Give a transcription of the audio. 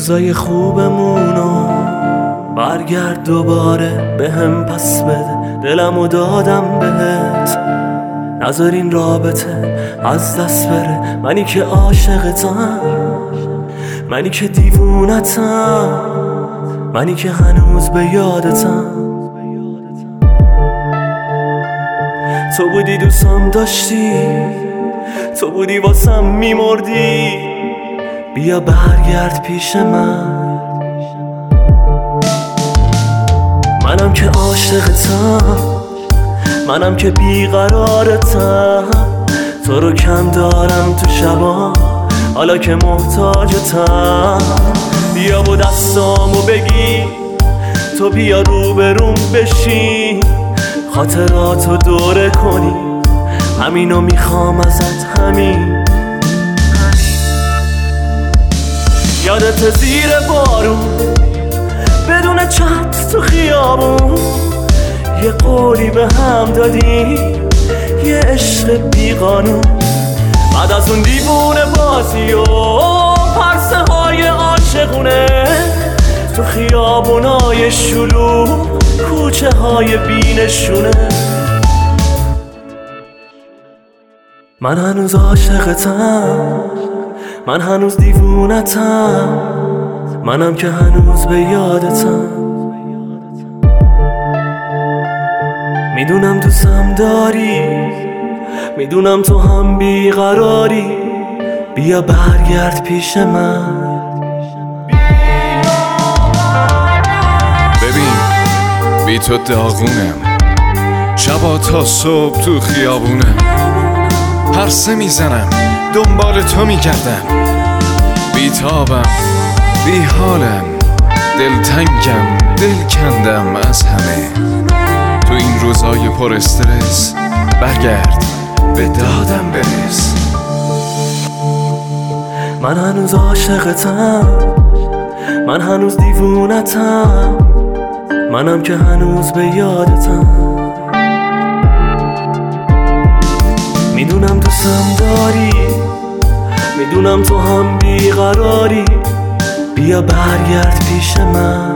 روزای خوبمونو برگرد دوباره بهم پس بده، دلمو دادم بهت، نذار این رابطه از دست بره. منی که عاشقتم، منی که دیوونتم، منی که هنوز به یادتم. تو بودی دوستم داشتی، تو بودی واسم میمردی، بیا برگرد پیش من. منم که عاشقتم، منم که بیقرارتم، تو رو کم دارم تو شبا، حالا که محتاجتم. بیا با دستامو بگی، تو بیا روبروم بشی، خاطراتو دوره کنی، همینو میخوام ازت، همین. یادت زیر بارون بدون چت تو خیابون یه قولی به هم دادی، یه عشق بیقانون. بعد از اون دیوونه بازی و پرسه های عاشقونه تو خیابونای شلوغ، کوچه های بینشونه. من هنوز عاشقتم، من هنوز دیوونتم، منم که هنوز به یادتم. میدونم دوستم داری، میدونم تو هم بیقراری، بیا برگرد پیش من. ببین بی تو داغونم، شبا تا صبح تو خیابونم، پرسه میزنم دنبال تو میگردم، بیتابم بی حالم، دلتنگم، دل کندم از همه. تو این روزای پر استرس برگرد به دادم برس. من هنوز عاشقتم، من هنوز دیوونتم، منم که هنوز به یادتم. میدونم دوستم داری، میدونم تو هم بیقراری، بیا برگرد پیش من.